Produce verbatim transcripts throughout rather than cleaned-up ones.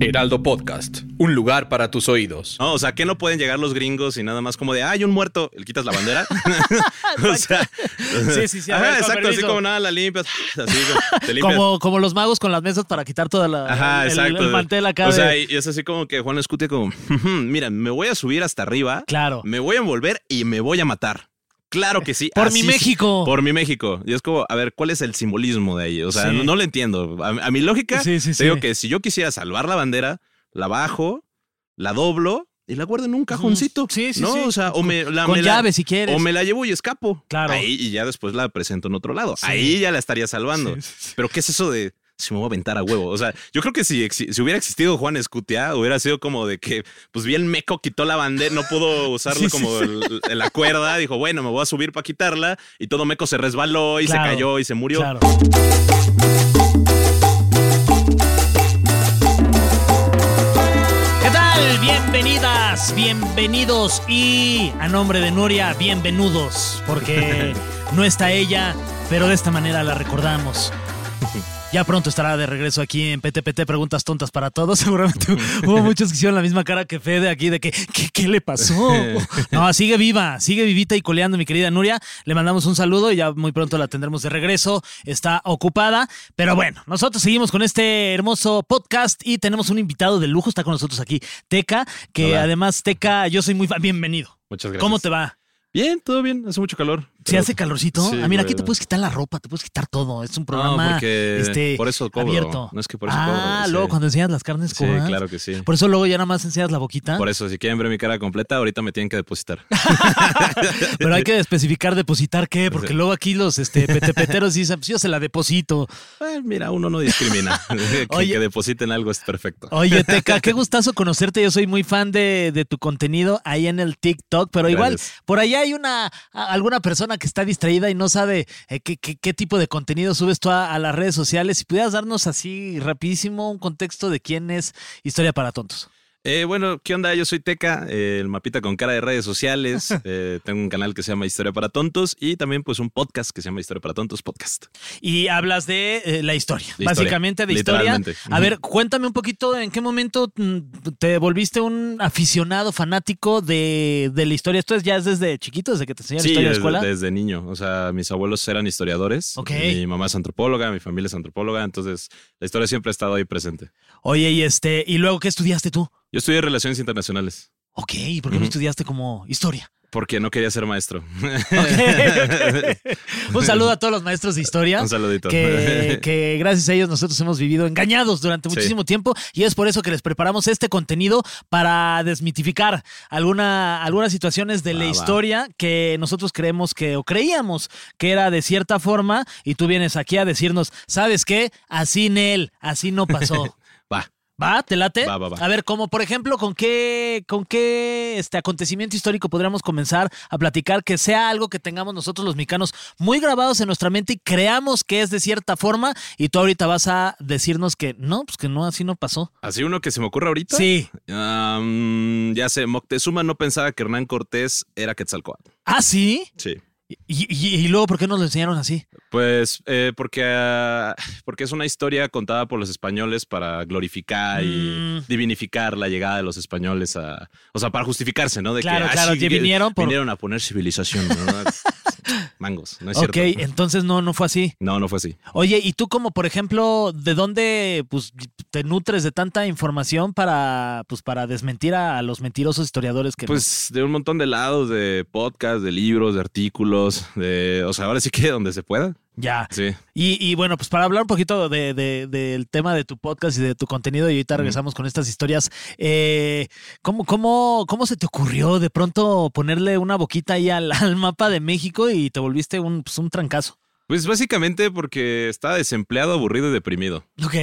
Heraldo Podcast, un lugar para tus oídos. No, o sea, ¿qué no pueden llegar los gringos y nada más como de, ah, hay un muerto, le quitas la bandera? O sea, sí, sí, sí. Ajá, ver, exacto, así como nada, la limpias, así te limpias. Como, como los magos con las mesas para quitar toda la Ajá, el, exacto. el mantel acá. O de... sea, y es así como que Juan Escutia como, mira, me voy a subir hasta arriba, claro, me voy a envolver y me voy a matar. Claro que sí. Por así mi México. Sí, por mi México. Y es como, a ver, ¿cuál es el simbolismo de ahí? O sea, sí. no, no lo entiendo. A, a mi lógica, sí, sí, te digo sí. que si yo quisiera salvar la bandera, la bajo, la doblo y la guardo en un cajoncito. Sí, sí, ¿no? sí. O sea, o me la, con me llave la, si quieres. O me la llevo y escapo. Claro. Ahí y ya después la presento en otro lado. Sí. Ahí ya la estaría salvando. Sí, sí, sí. Pero ¿qué es eso de si me voy a aventar a huevo? O sea, yo creo que si, si hubiera existido Juan Escutia, hubiera sido como de que, pues bien meco, quitó la bandera, no pudo usarla sí, como sí. El, el, la cuerda. Dijo, bueno, me voy a subir para quitarla. Y todo meco se resbaló y claro. se cayó y se murió. Claro. ¿Qué tal? Bienvenidas, bienvenidos y a nombre de Nuria, bienvenidos, porque no está ella, pero de esta manera la recordamos. Ya pronto estará de regreso aquí en P T P T, Preguntas Tontas para Todos. Seguramente hubo muchos que hicieron la misma cara que Fede aquí de que, ¿qué, qué le pasó? No, sigue viva, sigue vivita y coleando, mi querida Nuria. Le mandamos un saludo y ya muy pronto la tendremos de regreso. Está ocupada, pero bueno, nosotros seguimos con este hermoso podcast y tenemos un invitado de lujo. Está con nosotros aquí, Teca, que Hola. Además, Teca, yo soy muy fan. Bienvenido. Muchas gracias. ¿Cómo te va? Bien, todo bien. Hace mucho calor. ¿Sí hace calorcito? Sí, ah, mira, aquí güey. te puedes quitar la ropa, te puedes quitar todo. Es un programa No, porque este, por eso cobro. abierto. No es que por eso ah, cobro. Ah, sí. luego cuando enseñas las carnes Sí, cobras. claro que sí. Por eso luego ya nada más enseñas la boquita. Por eso, si quieren ver mi cara completa, ahorita me tienen que depositar. Pero hay que especificar depositar qué, porque Sí. luego aquí los este, petepeteros dicen, pues yo se la deposito. Bueno, mira, uno no discrimina. que, Oye. que depositen algo es perfecto. Oye, Teca, qué gustazo conocerte. Yo soy muy fan de, de tu contenido ahí en el TikTok, pero igual Gracias. por allá hay una a- alguna persona que está distraída y no sabe eh, qué, qué, qué tipo de contenido subes tú a, a las redes sociales. Si pudieras darnos así rapidísimo un contexto de quién es Historia para Tontos. Eh, bueno, ¿qué onda? Yo soy Teca, eh, el mapita con cara de redes sociales. Eh, tengo un canal que se llama Historia para Tontos y también pues un podcast que se llama Historia para Tontos Podcast. Y hablas de eh, la historia, De básicamente historia, de historia. literalmente. A Ujú. ver, cuéntame un poquito en qué momento mm, te volviste un aficionado fanático de, de la historia. ¿Esto es ya es desde chiquito, desde que te enseñaron Sí, historia en la desde, escuela? desde niño. O sea, mis abuelos eran historiadores. Ok. Mi mamá es antropóloga, mi familia es antropóloga. Entonces, la historia siempre ha estado ahí presente. Oye, y este, ¿y luego qué estudiaste tú? Yo estudié Relaciones Internacionales Ok, ¿y por qué no Ujú. estudiaste como historia? porque no quería ser maestro. Ok, ok. Un saludo a todos los maestros de historia. Un saludito. Que, que gracias a ellos nosotros hemos vivido engañados durante Sí. muchísimo tiempo y es por eso que les preparamos este contenido para desmitificar alguna, algunas situaciones de la Va, va. historia que nosotros creemos que o creíamos que era de cierta forma y tú vienes aquí a decirnos, ¿sabes qué? Así Nel, así no pasó. Va. ¿Va? ¿Te late? Va, va, va. A ver, como por ejemplo, ¿con qué, con qué este acontecimiento histórico podríamos comenzar a platicar que sea algo que tengamos nosotros los mexicanos muy grabados en nuestra mente y creamos que es de cierta forma y tú ahorita vas a decirnos que no, pues que no, así no pasó? ¿Así uno que se me ocurre ahorita? Sí. Um, ya sé, Moctezuma no pensaba que Hernán Cortés era Quetzalcóatl. ¿Ah, sí? Sí. Y, y- y luego, ¿por qué nos lo enseñaron así? Pues eh, porque, ah, porque es una historia contada por los españoles para glorificar y Mm. divinificar la llegada de los españoles a... O sea, para justificarse, ¿no? De Claro, que, claro, sí, que que vinieron por- vinieron a poner civilización, ¿no? Mangos, no es Ok, cierto. entonces no, no fue así. No, no fue así. Oye, y tú como, por ejemplo, ¿de dónde pues, te nutres de tanta información para, pues, para desmentir a, a los mentirosos historiadores que... Pues de un montón de lados, de podcasts, de libros, de artículos, de... O sea, ahora sí que donde se pueda. Ya. Sí. Y, y bueno, pues para hablar un poquito de, de- del tema de tu podcast y de tu contenido, y ahorita regresamos con estas historias, eh, ¿cómo, cómo, ¿cómo se te ocurrió de pronto ponerle una boquita ahí al, al mapa de México y te volviste un, pues, un trancazo? Pues básicamente porque estaba desempleado, aburrido y deprimido. Ok.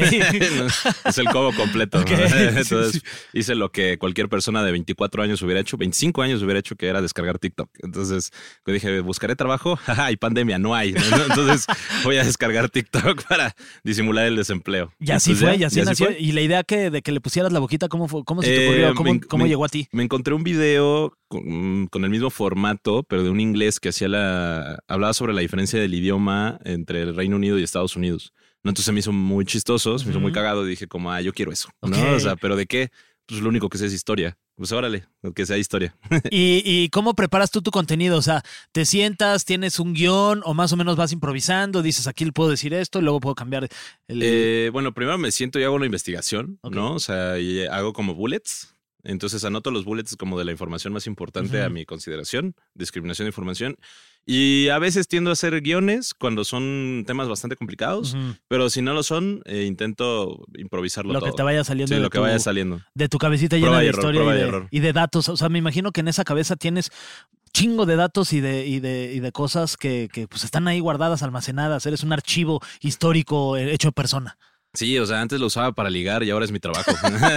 Es el combo completo. ¿no? Ok, Entonces sí, sí. hice lo que cualquier persona de veinticuatro años hubiera hecho, veinticinco años hubiera hecho, que era descargar TikTok. Entonces yo dije, buscaré trabajo, jaja, hay pandemia, no hay. ¿no? Entonces voy a descargar TikTok para disimular el desempleo. Y así Pues fue, ya, y así nació. fue. Y la idea que, de que le pusieras la boquita, ¿cómo, fue, cómo se te Eh, ocurrió? ¿Cómo, me- cómo me- llegó a ti? Me encontré un video con, con el mismo formato, pero de un inglés que hacía la hablaba sobre la diferencia del idioma entre el Reino Unido y Estados Unidos. ¿no? Entonces se me hizo muy chistoso, se me hizo muy cagado y dije como, ah, yo quiero eso, ¿no? Okay. O sea, ¿pero de qué? Pues lo único que sé es historia. Pues órale, que sea historia. ¿Y, ¿Y cómo preparas tú tu contenido? O sea, ¿te sientas, tienes un guión o más o menos vas improvisando? Dices, aquí le puedo decir esto y luego puedo cambiar el... Eh, bueno, primero me siento y hago una investigación, Okay. ¿no? O sea, y hago como bullets. Entonces anoto los bullets como de la información más importante Uh-huh. a mi consideración, discriminación de información. Y a veces tiendo a hacer guiones cuando son temas bastante complicados, Uh-huh. pero si no lo son, eh, intento improvisarlo Lo todo. que te vaya saliendo Sí, de lo que tu, vaya saliendo. de tu cabecita Prueba llena y de error, historia prueba y y de, error. y de datos. O sea, me imagino que en esa cabeza tienes chingo de datos y de, y de, y de cosas que, que pues están ahí guardadas, almacenadas. Eres un archivo histórico hecho de persona. Sí, o sea, antes lo usaba para ligar y ahora es mi trabajo.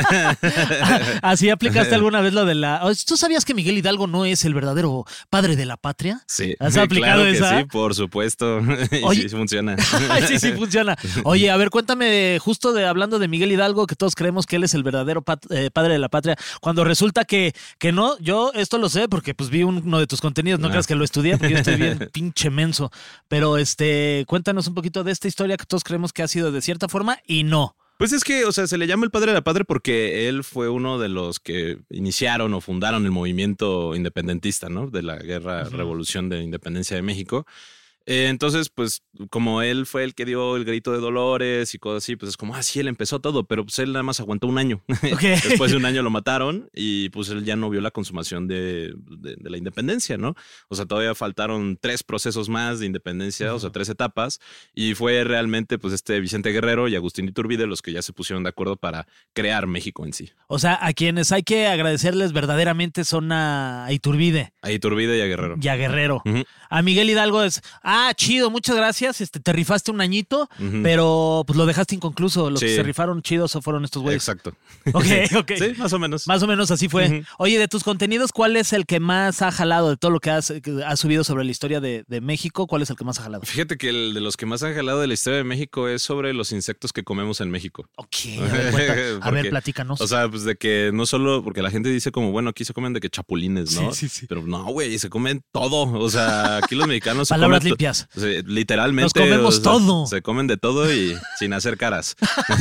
¿Así aplicaste alguna vez lo de la... ¿Tú sabías que Miguel Hidalgo no es el verdadero padre de la patria? Sí, ¿Has aplicado claro que esa? sí, por supuesto. Y Oye. sí, sí funciona. Sí, sí, funciona. Oye, a ver, cuéntame, justo de hablando de Miguel Hidalgo, que todos creemos que él es el verdadero pat- eh, padre de la patria, cuando resulta que, que no, yo esto lo sé porque pues vi uno de tus contenidos, no Ah. creas que lo estudié porque yo estoy bien pinche menso, pero este, cuéntanos un poquito de esta historia que todos creemos que ha sido de cierta forma y no. Pues es que, o sea, se le llama el padre de la patria porque él fue uno de los que iniciaron o fundaron el movimiento independentista, ¿no? De la guerra, Ujú. revolución de independencia de México. Eh, entonces, pues, como él fue el que dio el grito de Dolores y cosas así, pues es como, ah, sí, él empezó todo, pero pues él nada más aguantó un año. Ok. Después de un año lo mataron y pues él ya no vio la consumación de, de, de la independencia, ¿no? O sea, todavía faltaron tres procesos más de independencia, Ujú. o sea, tres etapas, y fue realmente pues este Vicente Guerrero y Agustín Iturbide los que ya se pusieron de acuerdo para crear México en sí. O sea, a quienes hay que agradecerles verdaderamente son a, a Iturbide A Iturbide y a Guerrero. y a Guerrero. Ujú, A Miguel Hidalgo es, ah, chido, muchas gracias, este, te rifaste un añito, ujú. pero pues lo dejaste inconcluso. Los Sí. que se rifaron chidos fueron estos güeyes. Exacto. Ok, ok. Sí, más o menos. Más o menos así fue. Ujú. Oye, de tus contenidos, ¿cuál es el que más ha jalado de todo lo que has, que has subido sobre la historia de, de México? ¿Cuál es el que más ha jalado? Fíjate que el de los que más han jalado de la historia de México es sobre los insectos que comemos en México. Ok, a ver, cuenta. A ver, Porque, platícanos. O sea, pues de que no solo, porque la gente dice como, bueno, aquí se comen de que chapulines, ¿no? Sí, sí, sí. Pero no, güey, se comen todo. O sea, aquí los mexicanos se Palabras comen to- limpias. o sea, literalmente. Nos comemos o sea, todo. Se comen de todo y sin hacer caras.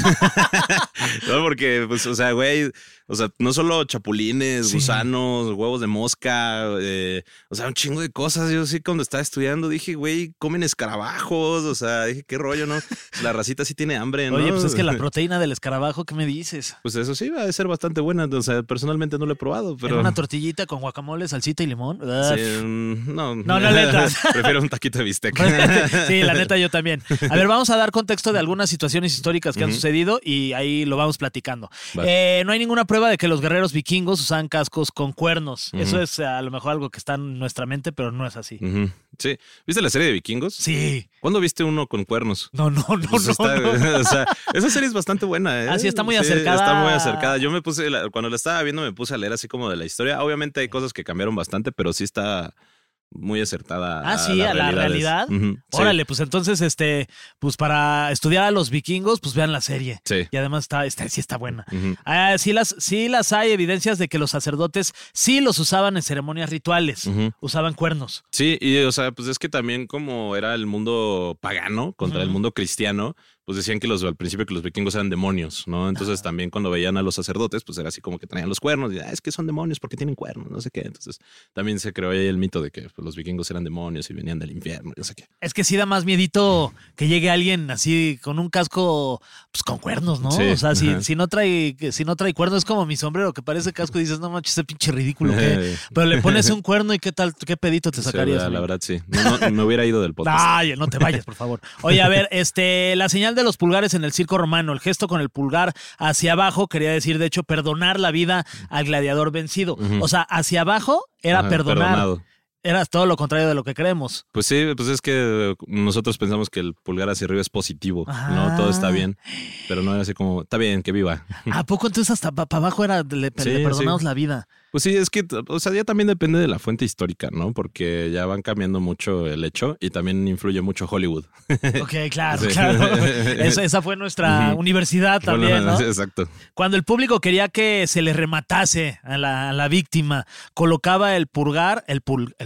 No, porque, pues, o sea, güey, o sea, no solo chapulines, Sí. gusanos, huevos de mosca, eh, o sea, un chingo de cosas. Yo sí, cuando estaba estudiando, dije, güey, comen escarabajos. O sea, dije, qué rollo, ¿no? La racita sí tiene hambre, ¿no? Oye, pues es que la proteína del escarabajo, ¿qué me dices? Pues eso sí, va a ser bastante buena. O sea, personalmente no lo he probado, pero. En una tortillita con guacamole, salsita y limón. Ugh. Sí, mm, no, No, no le entras. Prefiero un taquito de bistec. Sí, la neta yo también. A ver, vamos a dar contexto de algunas situaciones históricas que han Ujú. sucedido y ahí lo vamos platicando. Va. Eh, no hay ninguna prueba de que los guerreros vikingos usaban cascos con cuernos. Ujú. Eso es a lo mejor algo que está en nuestra mente, pero no es así. Ujú. Sí. ¿Viste la serie de vikingos? Sí. ¿Cuándo viste uno con cuernos? No, no, no, Pues no, está- no. O sea, esa serie es bastante buena, ¿eh? Ah, sí, está muy acercada. Está muy acercada. Yo me puse, la- cuando la estaba viendo, me puse a leer así como de la historia. Obviamente hay cosas que cambiaron bastante, pero sí está muy acertada. Ah, sí, a la realidades. realidad. Ujú, sí. Órale, pues entonces, este, pues para estudiar a los vikingos, pues vean la serie. Sí. Y además está, está sí está buena. Ujú. Ah, sí, las, sí las hay evidencias de que los sacerdotes sí los usaban en ceremonias rituales. Ujú. Usaban cuernos. Sí, y o sea, pues es que también como era el mundo pagano contra Ujú. el mundo cristiano, pues decían que los al principio que los vikingos eran demonios, ¿no? Entonces Ajá. también cuando veían a los sacerdotes, pues era así como que traían los cuernos y ah, es que son demonios porque tienen cuernos, no sé qué. Entonces también se creó ahí el mito de que pues, los vikingos eran demonios y venían del infierno, no sé qué. Es que sí da más miedito que llegue alguien así con un casco, pues con cuernos, ¿no? Sí, O sea, si, ajá. si no trae, si no trae cuernos, es como mi sombrero que parece casco y dices, no manches, ese pinche ridículo que. Eh, Pero le pones un cuerno y qué tal, qué pedito te sí, sacarías. la, la amigo? verdad sí. No, no, me hubiera ido del podcast. Ay, no te vayas, por favor. Oye, a ver, este, la señal de los pulgares en el circo romano, el gesto con el pulgar hacia abajo, quería decir, de hecho, perdonar la vida al gladiador vencido. Ujú. O sea, hacia abajo era Ajá, perdonar. perdonado. Era todo lo contrario de lo que creemos. Pues sí, pues es que nosotros pensamos que el pulgar hacia arriba es positivo, ¿no? Todo está bien, pero no era así como, está bien, que viva. ¿A poco entonces hasta para abajo era, le, Sí, le perdonamos sí. la vida? Pues sí, es que, o sea, ya también depende de la fuente histórica, ¿no? Porque ya van cambiando mucho el hecho y también influye mucho Hollywood. Ok, claro, Sí. claro. Esa, esa fue nuestra Ujú. universidad también, Bueno, ¿no? Exacto. Cuando el público quería que se le rematase a la, a la víctima, colocaba el pulgar, el, pul, el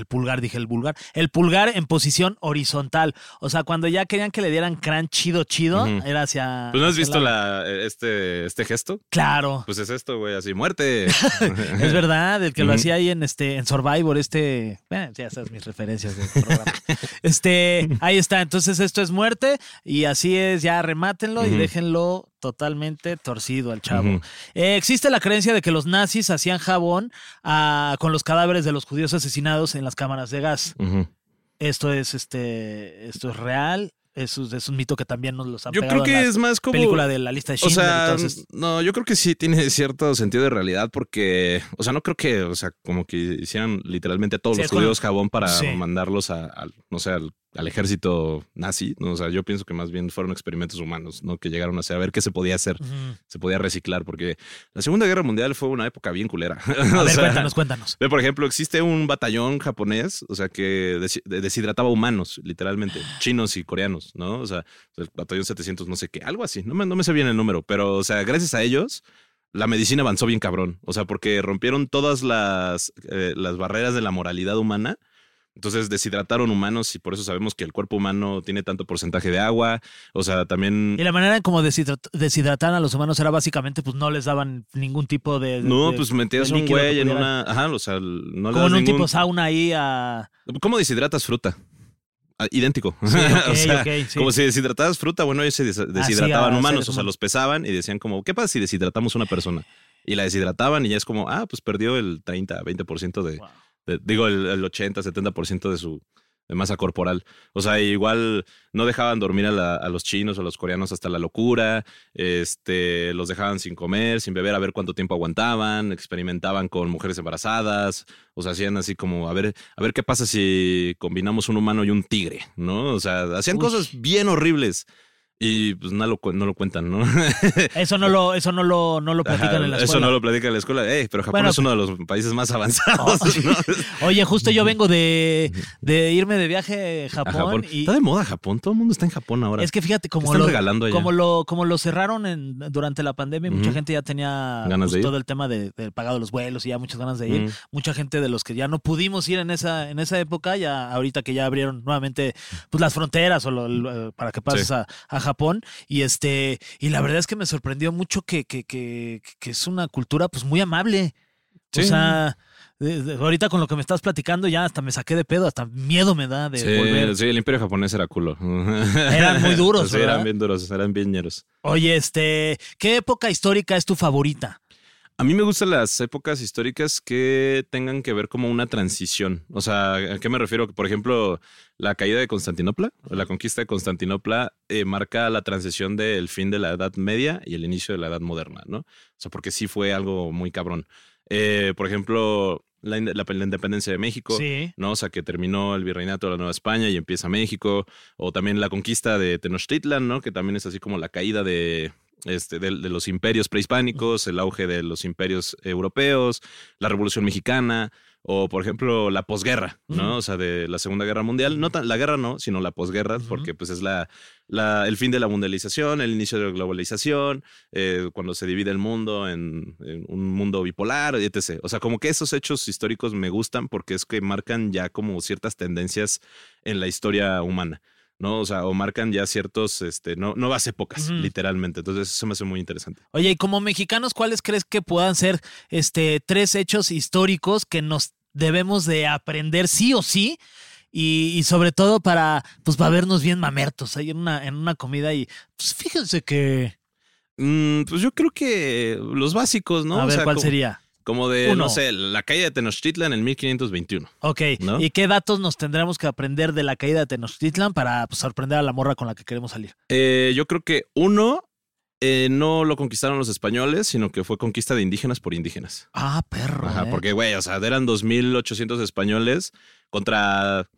pulgar, dije el vulgar. El pulgar en posición horizontal. O sea, cuando ya querían que le dieran crán chido, chido, uh-huh. era hacia... ¿Pues no has visto la, este, este gesto? Claro. Pues es esto, güey, así, muerte. Es verdad, el que uh-huh. lo hacía ahí en este en Survivor, este... Eh, ya sabes mis referencias del programa. este, ahí está, entonces esto es muerte y así es, ya remátenlo uh-huh. y déjenlo totalmente torcido al chavo. Uh-huh. Eh, existe la creencia de que los nazis hacían jabón uh, con los cadáveres de los judíos asesinados en las cámaras de gas. Uh-huh. Esto es este, esto es real. Es, es un mito que también nos los han yo pegado creo que en la es más como película de La Lista de Schindler. O sea, entonces... no, yo creo que sí tiene cierto sentido de realidad porque, o sea, no creo que, o sea, como que hicieran literalmente a todos sí, los judíos como... jabón para sí. mandarlos a, a, no sé, al, al ejército nazi, ¿no? O sea, yo pienso que más bien fueron experimentos humanos, ¿no? Que llegaron a hacer, a ver qué se podía hacer, uh-huh. se podía reciclar, porque la Segunda Guerra Mundial fue una época bien culera. A ver, sea, cuéntanos, cuéntanos. Por ejemplo, existe un batallón japonés, o sea, que des- deshidrataba humanos, literalmente, chinos y coreanos, ¿no? O sea, el batallón setecientos no sé qué, algo así, no me, no me sé bien el número, pero, o sea, gracias a ellos... la medicina avanzó bien cabrón, o sea, porque rompieron todas las, eh, las barreras de la moralidad humana. Entonces deshidrataron humanos y por eso sabemos que el cuerpo humano tiene tanto porcentaje de agua. O sea, también... Y la manera en cómo deshidrat- deshidrataban a los humanos era básicamente, pues no les daban ningún tipo de... de no, pues metías un güey en una... Ajá, o sea, no le das como en un ningún... tipo sauna ahí a... ¿Cómo deshidratas fruta? Ah, idéntico. Sí, okay, o sea, okay, sí. Como si deshidratabas fruta, bueno, ellos se des- deshidrataban ah, sí, humanos. O sea, los pesaban y decían como, ¿qué pasa si deshidratamos una persona? Y la deshidrataban y ya es como, ah, pues perdió el treinta, veinte por ciento de... Wow. de digo, el, el ochenta, setenta por ciento de su... de masa corporal. O sea, igual no dejaban dormir a, la, a los chinos o a los coreanos hasta la locura, este, los dejaban sin comer, sin beber, a ver cuánto tiempo aguantaban, experimentaban con mujeres embarazadas, o sea, hacían así como, a ver, a ver qué pasa si combinamos un humano y un tigre, ¿no? O sea, hacían Uy. cosas bien horribles. Y pues no lo, no lo cuentan, ¿no? Eso no lo, eso no lo, no lo platican Ajá, en la escuela. Eso no lo platican en la escuela. Ey, pero Japón bueno, es uno de los países más avanzados. Oh. ¿No? Oye, justo yo vengo de, de irme de viaje a Japón, a Japón. Y está de moda Japón. Todo el mundo está en Japón ahora. Es que fíjate, como, lo, regalando como, lo, como lo cerraron en, durante la pandemia, uh-huh. mucha gente ya tenía ganas pues, de ir. todo el tema de, de pagado de los vuelos y ya muchas ganas de ir. Uh-huh. Mucha gente de los que ya no pudimos ir en esa, en esa época, ya ahorita que ya abrieron nuevamente pues, las fronteras o lo, para que pases sí. a, a Japón. Y Este, y la verdad es que me sorprendió mucho que, que, que, que es una cultura pues muy amable. Sí. O sea, de, de, ahorita con lo que me estás platicando ya hasta me saqué de pedo, hasta miedo me da de sí, volver. Sí, el imperio japonés era culo. Eran muy duros, sí, ¿verdad? eran bien duros, eran bien ñeros. Oye, este, ¿qué época histórica es tu favorita? A mí me gustan las épocas históricas que tengan que ver como una transición. O sea, ¿a qué me refiero? Por ejemplo, la caída de Constantinopla, la conquista de Constantinopla eh, marca la transición del fin de la Edad Media y el inicio de la Edad Moderna, ¿no? O sea, porque sí fue algo muy cabrón. Eh, por ejemplo, la, la, la independencia de México, sí. ¿no? O sea, que terminó el virreinato de la Nueva España y empieza México. O también la conquista de Tenochtitlan, ¿no? Que también es así como la caída de... Este, de, de los imperios prehispánicos, el auge de los imperios europeos, la Revolución Mexicana o, por ejemplo, la posguerra, ¿no? Uh-huh. O sea, de la Segunda Guerra Mundial. No tan, la guerra no, sino la posguerra, uh-huh. porque pues es la, la, el fin de la mundialización, el inicio de la globalización, eh, cuando se divide el mundo en, en un mundo bipolar, etcétera. O sea, como que esos hechos históricos me gustan porque es que marcan ya como ciertas tendencias en la historia humana. ¿No? O sea, o marcan ya ciertos, este, no, nuevas épocas, uh-huh. literalmente. Entonces, eso me hace muy interesante. Oye, y como mexicanos, ¿cuáles crees que puedan ser este, tres hechos históricos que nos debemos de aprender sí o sí? Y, y sobre todo para, pues, para vernos bien mamertos ahí en una, en una comida y, pues, fíjense que... Mm, pues yo creo que los básicos, ¿no? A ver, o sea, ¿cuál como... sería? Como de, Uno. no sé, la caída de Tenochtitlan en mil quinientos veintiuno. Ok, ¿no? ¿Y qué datos nos tendremos que aprender de la caída de Tenochtitlan para pues, sorprender a la morra con la que queremos salir? Eh, yo creo que uno, eh, no lo conquistaron los españoles, sino que fue conquista de indígenas por indígenas. Ah, perro. Ajá, eh. porque, güey, o sea, eran dos mil ochocientos españoles contra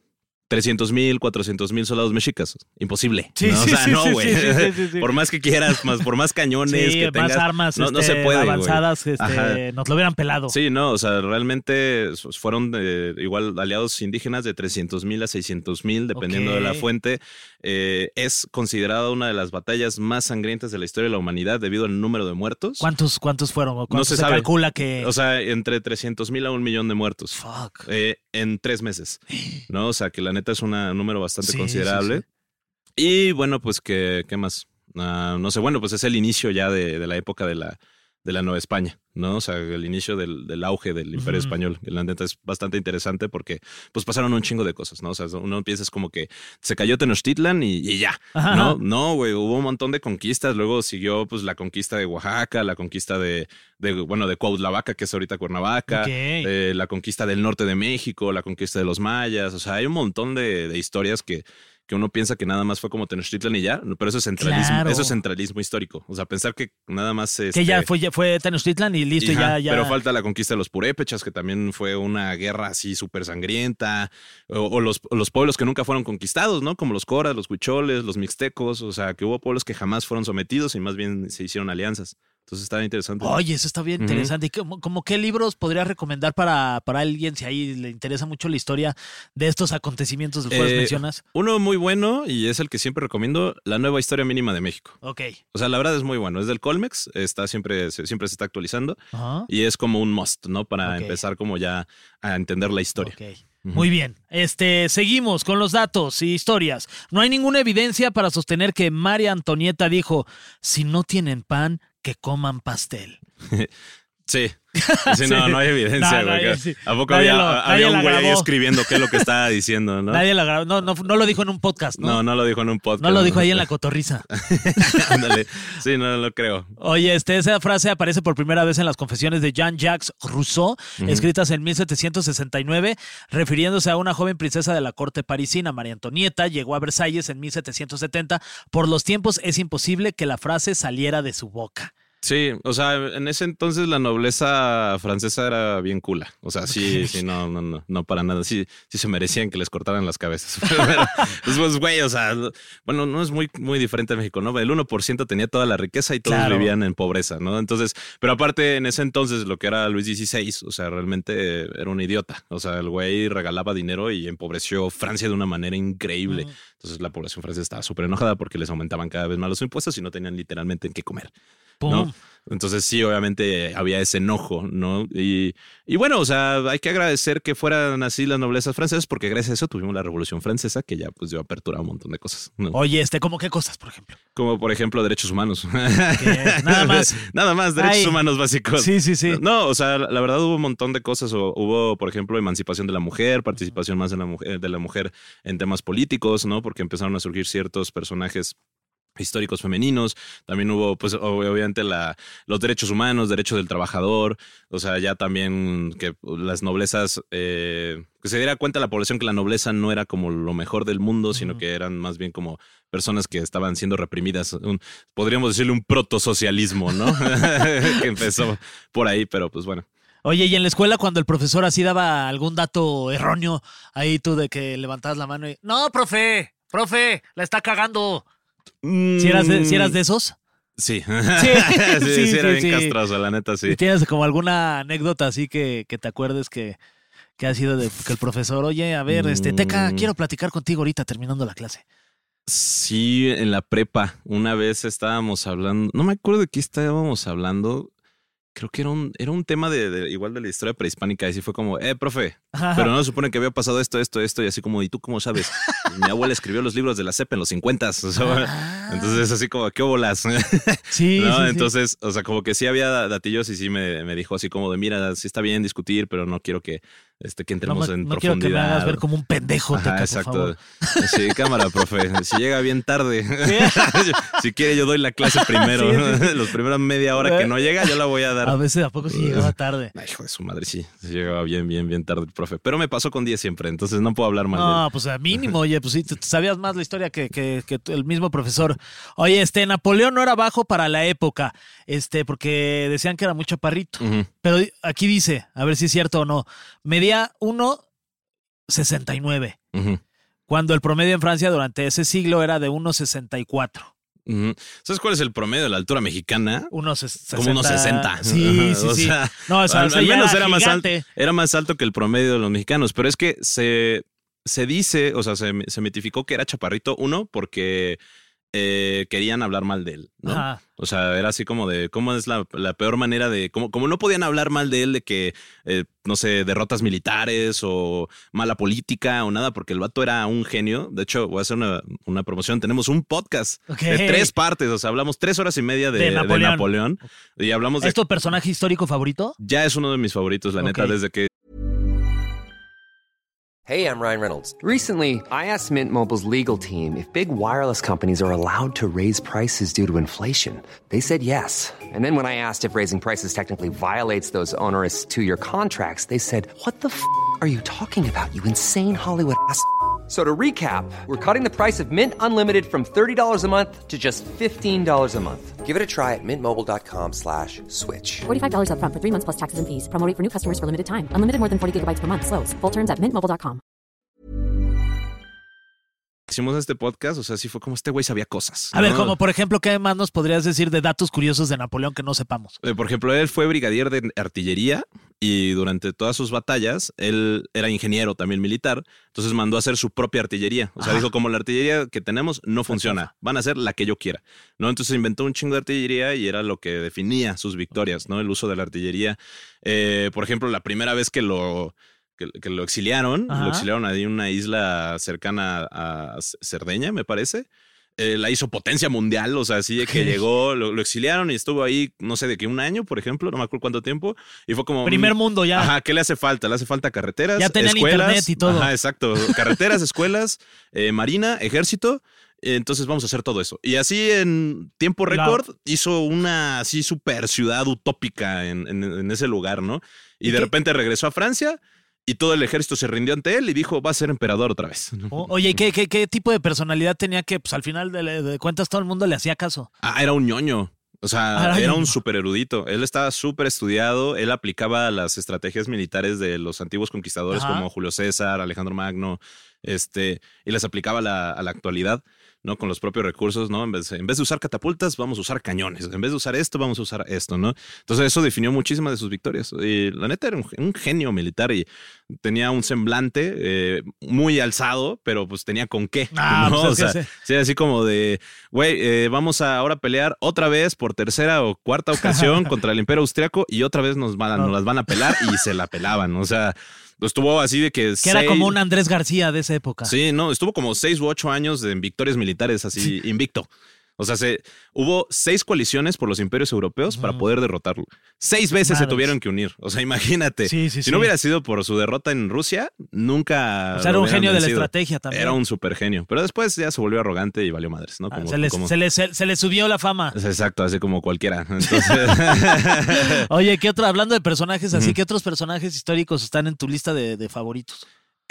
trescientos mil, cuatrocientos mil soldados mexicas. Imposible. Sí, ¿no? sí, o sea, sí, no, sí, güey. sí, sí, sí, sí. Por más que quieras, más, por más cañones sí, que tengas. más armas no, este, no se puede, avanzadas, güey. este, nos lo hubieran pelado. Sí, no, o sea, realmente fueron eh, igual aliados indígenas de trescientos mil a seiscientos mil, dependiendo okay. de la fuente. Eh, es considerada una de las batallas más sangrientas de la historia de la humanidad debido al número de muertos. ¿Cuántos, cuántos fueron? ¿Cuántos no se, se sabe. calcula que...? O sea, entre trescientos mil a un millón de muertos. Fuck. Eh, en tres meses, ¿no? O sea, que la neta es un número bastante sí, considerable. Sí, sí. Y bueno, pues, ¿qué, qué más? Uh, no sé, bueno, pues es el inicio ya de, de la época de la, de la Nueva España, ¿no? O sea, el inicio del, del auge del Imperio uh-huh. Español. Que la neta es bastante interesante porque pues pasaron un chingo de cosas, ¿no? O sea, uno piensa es como que se cayó Tenochtitlan y, y ya, Ajá. ¿no? No, güey, hubo un montón de conquistas. Luego siguió pues la conquista de Oaxaca, la conquista de, de bueno, de Cuauhtlavaca, que es ahorita Cuernavaca, okay. eh, la conquista del norte de México, la conquista de los mayas. O sea, hay un montón de, de historias que... que uno piensa que nada más fue como Tenochtitlan y ya, pero eso es centralismo, claro. eso es centralismo histórico. O sea, pensar que nada más este, que ya fue, ya fue Tenochtitlan y listo, ajá, ya, ya. Pero falta la conquista de los purépechas, que también fue una guerra así súper sangrienta, o, o los, los pueblos que nunca fueron conquistados, ¿no? Como los coras, los huicholes, los mixtecos, o sea, que hubo pueblos que jamás fueron sometidos y más bien se hicieron alianzas. Entonces está interesante. Oye, eso está bien interesante. ¿Y como, como qué libros podrías recomendar para, para alguien si ahí le interesa mucho la historia de estos acontecimientos de los cuales eh, mencionas? Uno muy bueno, y es el que siempre recomiendo, La Nueva Historia Mínima de México. Ok. O sea, la verdad es muy bueno. Es del Colmex, está siempre, siempre se está actualizando. Uh-huh. Y es como un must, ¿no? Para okay. empezar como ya a entender la historia. Ok. Uh-huh. Muy bien. Este, seguimos con los datos y historias. No hay ninguna evidencia para sostener que María Antonieta dijo, si no tienen pan, que coman pastel. Sí. Sí, no, sí. no hay evidencia, güey. No, no, sí. ¿A poco nadie había, lo, había un güey ahí escribiendo qué es lo que estaba diciendo, no? Nadie la grabó. No, no, no lo dijo en un podcast, ¿no? No, no lo dijo en un podcast. No lo dijo ahí en la cotorriza. Ándale. Sí, no lo creo. Oye, este, esa frase aparece por primera vez en las confesiones de Jean-Jacques Rousseau, uh-huh. escritas en mil setecientos sesenta y nueve, refiriéndose a una joven princesa de la corte parisina, María Antonieta. Llegó a Versalles en mil setecientos setenta. Por los tiempos es imposible que la frase saliera de su boca. Sí, o sea, en ese entonces la nobleza francesa era bien cula. O sea, sí, okay. sí, no, no, no, no para nada. Sí, sí se merecían que les cortaran las cabezas. Pero, pues, güey, o sea, bueno, no es muy, muy diferente a México, ¿no? El uno por ciento tenía toda la riqueza y todos claro. vivían en pobreza, ¿no? Entonces, pero aparte, en ese entonces, lo que era Luis dieciséis, o sea, realmente era un idiota. O sea, el güey regalaba dinero y empobreció Francia de una manera increíble. Uh-huh. Entonces, la población francesa estaba súper enojada porque les aumentaban cada vez más los impuestos y no tenían literalmente en qué comer. ¿No? Entonces sí, obviamente había ese enojo, ¿no? Y, y bueno, o sea, hay que agradecer que fueran así las noblezas francesas porque gracias a eso tuvimos la Revolución Francesa que ya pues dio apertura a un montón de cosas, ¿no? Oye, este, ¿cómo qué cosas, por ejemplo? Como por ejemplo derechos humanos. Nada más. Nada más, derechos Ay. humanos básicos. Sí, sí, sí. No, o sea, la verdad hubo un montón de cosas. Hubo, por ejemplo, emancipación de la mujer, participación más de la mujer, de la mujer en temas políticos, ¿no? Porque empezaron a surgir ciertos personajes históricos femeninos. También hubo, pues, obviamente la, los derechos humanos, derechos del trabajador. O sea, ya también que las noblezas, eh, que se diera cuenta la población que la nobleza no era como lo mejor del mundo, sino que eran más bien como personas que estaban siendo reprimidas. Un, podríamos decirle un protosocialismo, ¿no? Que empezó por ahí, pero pues bueno. Oye, y en la escuela cuando el profesor así daba algún dato erróneo, ahí tú de que levantabas la mano y, no, profe, profe, la está cagando. ¿Si eras de, si eras de esos? Sí. Sí, sí, sí, sí, era sí, bien sí. castroso, la neta, sí. ¿Tienes como alguna anécdota así que, que te acuerdes que, que ha sido de que el profesor, oye, a ver, este, Teca, quiero platicar contigo ahorita terminando la clase? Sí, en la prepa, una vez estábamos hablando, no me acuerdo de qué estábamos hablando. Creo que era un, era un tema de, de igual de la historia prehispánica. Y así fue como, eh, profe, Ajá. pero no se supone que había pasado esto, esto, esto. Y así como, ¿y tú cómo sabes? Mi abuela escribió los libros de la C E P en los cincuentas. O sea, ah. Entonces, así como, ¿qué bolas? Sí, ¿no? sí, entonces, sí. O sea, como que sí había datillos y sí me, me dijo así como de, mira, sí está bien discutir, pero no quiero que, este, que entremos no, en no profundidad. No quiero que me hagas ver como un pendejo, Ajá, Teca, exacto. por favor. Sí, cámara, profe. Si llega bien tarde. Si quiere, yo doy la clase primero. Sí, sí. Los primeros media hora que no llega, yo la voy a dar. A veces, ¿a poco sí llegaba tarde? Ay, hijo de su madre, sí. sí. Llegaba bien, bien, bien tarde el profe. Pero me pasó con diez siempre, entonces no puedo hablar mal no, de él. No, pues a mínimo, oye, pues sí, tú sabías más la historia que, que, que el mismo profesor. Oye, este, Napoleón no era bajo para la época, este, porque decían que era muy chaparrito. Uh-huh. Pero aquí dice, a ver si es cierto o no, medía uno sesenta y nueve. Uh-huh. cuando el promedio en Francia durante ese siglo era de uno sesenta y cuatro. Uh-huh. ¿Sabes cuál es el promedio de la altura mexicana? Unos sesenta. Como unos sesenta. Sí, sí, o sí. Sea, no, o sea, al, al menos era más, alto, gigante. era más alto que el promedio de los mexicanos. Pero es que se, se dice, o sea, se, se mitificó que era chaparrito, uno, porque eh, querían hablar mal de él, ¿no? Ajá. O sea, era así como de cómo es la, la peor manera de... Como, como no podían hablar mal de él de que, eh, no sé, derrotas militares o mala política o nada, porque el vato era un genio. De hecho, voy a hacer una, una promoción. Tenemos un podcast Okay. de tres partes. O sea, hablamos tres horas y media de, De Napoleón. de Napoleón. Y hablamos de... ¿Es tu personaje histórico favorito? Ya es uno de mis favoritos, la neta, Okay. desde que... Hey, I'm Ryan Reynolds. Recently, I asked Mint Mobile's legal team if big wireless companies are allowed to raise prices due to inflation. They said yes. And then when I asked if raising prices technically violates those onerous two-year contracts, they said, what the f*** are you talking about, you insane Hollywood ass f- So to recap, we're cutting the price of Mint Unlimited from thirty dollars a month to just fifteen dollars a month. Give it a try at mintmobile.com slash switch. forty-five dollars up front for three months plus taxes and fees. Promo rate for new customers for limited time. Unlimited more than forty gigabytes per month. Slows full terms at mint mobile dot com. Hicimos este podcast, o sea, sí fue como este güey sabía cosas. A ver, ¿no? como por ejemplo, ¿qué más nos podrías decir de datos curiosos de Napoleón que no sepamos? Eh, Por ejemplo, él fue brigadier de artillería y durante todas sus batallas, él era ingeniero también militar, entonces mandó a hacer su propia artillería. O sea, Ajá. dijo, como la artillería que tenemos no funciona, van a hacer la que yo quiera, ¿no? Entonces inventó un chingo de artillería y era lo que definía sus victorias, ¿no? El uso de la artillería. Eh, por ejemplo, la primera vez que lo... Que, que lo exiliaron, Ajá. lo exiliaron ahí en una isla cercana a Cerdeña, me parece. Eh, la hizo potencia mundial, o sea, así de que Ok. llegó, lo, lo exiliaron y estuvo ahí, no sé, de que un año, por ejemplo, no me acuerdo cuánto tiempo, y fue como... Primer mm, mundo ya. Ajá, ¿qué le hace falta? Le hace falta carreteras, Ya tenían escuelas. internet y todo. Ajá, exacto. Carreteras, escuelas, eh, marina, ejército. Entonces vamos a hacer todo eso. Y así en tiempo récord Claro. hizo una así super ciudad utópica en, en, en ese lugar, ¿no? Y, ¿Y de qué? repente regresó a Francia y todo el ejército se rindió ante él y dijo, va a ser emperador otra vez. O- oye, ¿y qué, qué, qué tipo de personalidad tenía que, pues al final de, de cuentas, todo el mundo le hacía caso? Ah, era un ñoño. O sea, Ah, era ñoño. un súper erudito. Él estaba súper estudiado. Él aplicaba las estrategias militares de los antiguos conquistadores Ajá. como Julio César, Alejandro Magno, este, y las aplicaba a la, a la actualidad, ¿no? Con los propios recursos, ¿no? En vez, en vez de usar catapultas, vamos a usar cañones. En vez de usar esto, vamos a usar esto, ¿no? Entonces eso definió muchísimas de sus victorias. Y la neta era un, un genio militar y tenía un semblante eh, muy alzado, pero pues tenía con qué. Ah, ¿no? pues O es que sea, sí. sí, así como de, güey, eh, vamos a ahora pelear otra vez por tercera o cuarta ocasión contra el Imperio Austriaco y otra vez nos, van, No. nos las van a pelar y se la pelaban. O sea, estuvo así de que... Que era seis- como un Andrés García de esa época. Sí, no, estuvo como seis u ocho años de victorias militares así invicto. O sea, se, hubo seis coaliciones por los imperios europeos para poder derrotarlo. Seis veces se Madres. tuvieron que unir. O sea, imagínate. Sí, sí, si no sí. hubiera sido por su derrota en Rusia, nunca. O sea, era lo un hubieran genio de la vencido. estrategia también. Era un super genio. Pero después ya se volvió arrogante y valió madres, ¿no? Ah, Como, se, les, como- se, les, se, se les subió la fama. Exacto, así como cualquiera. Entonces. Oye, ¿qué otro? Hablando de personajes así, Ujú. ¿qué otros personajes históricos están en tu lista de, de favoritos?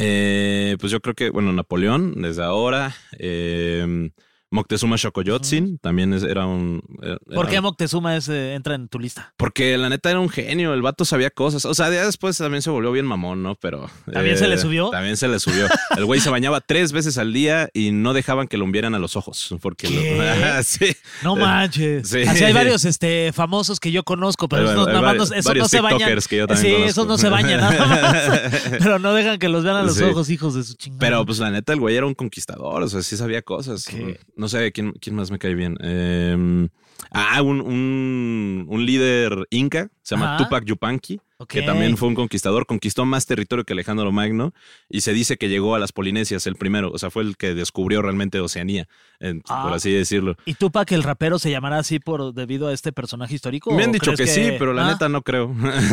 Eh, pues yo creo que, bueno, Napoleón, desde ahora. Eh, Moctezuma Xocoyotzin también es- era un. era- ¿Por qué Moctezuma es, eh, entra en tu lista? Porque la neta era un genio, el vato sabía cosas. O sea, ya después también se volvió bien mamón, ¿no? Pero. ¿También se le subió? También se le subió. El güey se bañaba tres veces al día y no dejaban que lo vieran a los ojos. Porque lo- ¿Qué? sí. No manches. Sí. Así hay varios este, famosos que yo conozco, pero Hay- esos hay nada más varios- no- esos varios no se bañan. tiktokers que yo también Sí, conozco. esos no se bañan nada más. Pero no dejan que los vean a los Sí. ojos, hijos de su chingada. Pero pues la neta, el güey era un conquistador, o sea, sí sabía cosas. ¿Qué? No sé quién, quién más me cae bien. Eh, ah, un, un, un líder inca, se llama Ajá. Tupac Yupanqui, Ok. que también fue un conquistador, conquistó más territorio que Alejandro Magno y se dice que llegó a las Polinesias el primero, o sea, fue el que descubrió realmente Oceanía, en- Ah. por así decirlo. ¿Y Tupac el rapero se llamará así por debido a este personaje histórico? Me han o dicho que, crees sí, pero la Ah, neta no creo.